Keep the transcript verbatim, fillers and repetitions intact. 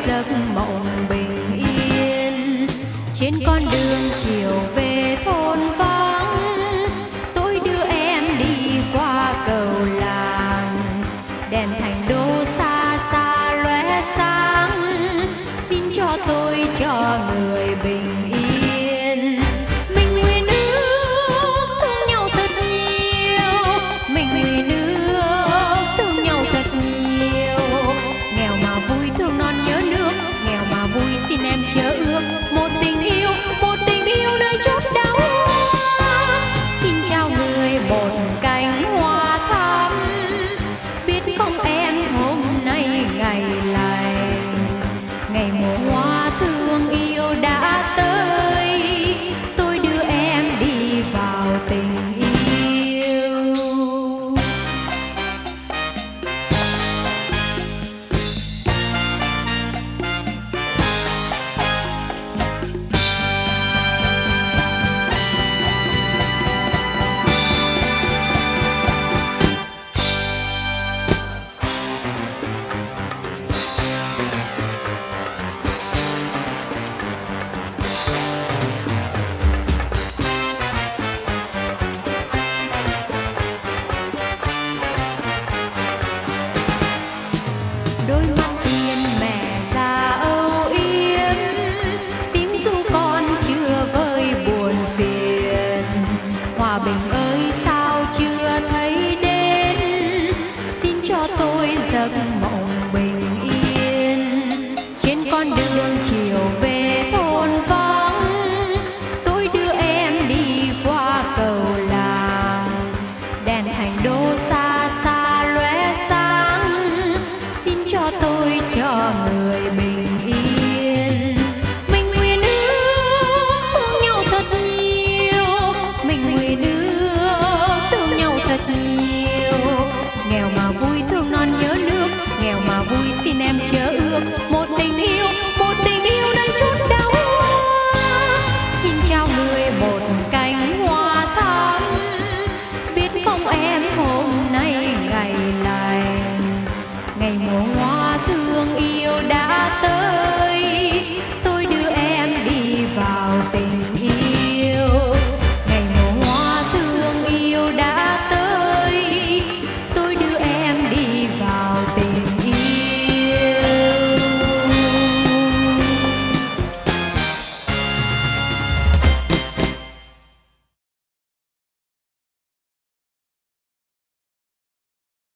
giấc mộng bình yên. Trên con đường chiều về thôn vắng, tôi đưa em đi qua cầu làng. Đèn thành đô xa xa lóe sáng, xin cho tôi cho người bình yên. Mình nguyện ước thương nhau thật nhiều, mình nguyện ước thương nhau thật nhiều. Nghèo mà vui thương non nhớ nước, nghèo mà vui xin em chớ ước một tình yêu, một tình yêu nơi chốt đau. Xin trao người một cánh hoa thắm, biết không em hôm nay ngày lành, ngày mùa hoa thương yêu đã tới, tôi đưa em đi vào tình yêu. Đôi mắt hiền mẹ già âu yếm, tiếng ru con chưa vơi buồn phiền. Hòa bình ơi sao chưa thấy đến, xin cho tôi giấc mộng bình yên. Trên con đường chiều về thôn vắng, tôi đưa em đi qua cầu làng. Đèn thành đô xa xa lóe sáng, xin cho tôi cho người bình yên. Mình nguyện ước thương nhau thật nhiều, mình nguyện ước thương nhau thật nhiều. Nghèo mà vui thương non nhớ nước, nghèo mà vui xin em chớ ước một tình yêu,